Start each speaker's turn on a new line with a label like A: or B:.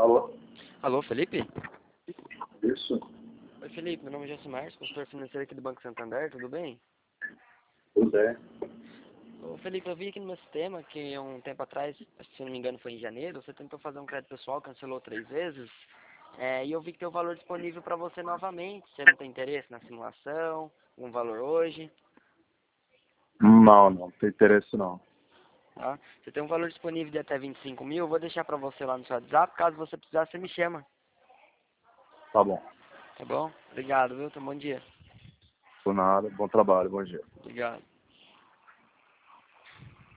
A: Alô?
B: Alô, Felipe?
A: Isso?
B: Oi, Felipe, meu nome é Josimar, consultor financeiro aqui do Banco Santander, tudo bem?
A: Tudo bem.
B: Ô, Felipe, eu vi aqui no meu sistema que um tempo atrás, se não me engano foi em janeiro, você tentou fazer um crédito pessoal, cancelou 3 vezes, e eu vi que tem o valor disponível para você novamente. Você não tem interesse na simulação, um valor hoje,
A: Não tem interesse não.
B: tá? Você tem um valor disponível de até 25 mil, eu vou deixar para você lá no seu WhatsApp, caso você precisar, você me chama,
A: Tá bom.
B: tá bom? Obrigado, viu? Tenha um bom dia.
A: Por nada. Bom trabalho, bom dia.
B: Obrigado.